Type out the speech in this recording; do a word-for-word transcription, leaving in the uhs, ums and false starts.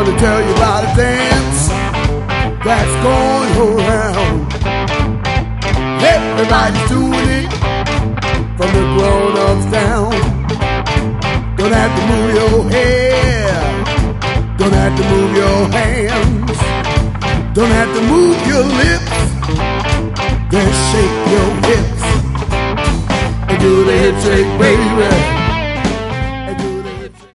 gonna tell you about a dance that's going around. Everybody's doing it, from the grown-ups down. Don't have to move your head, don't have to move your hands, don't have to move your lips, then shake your hips and do the hip shake, baby.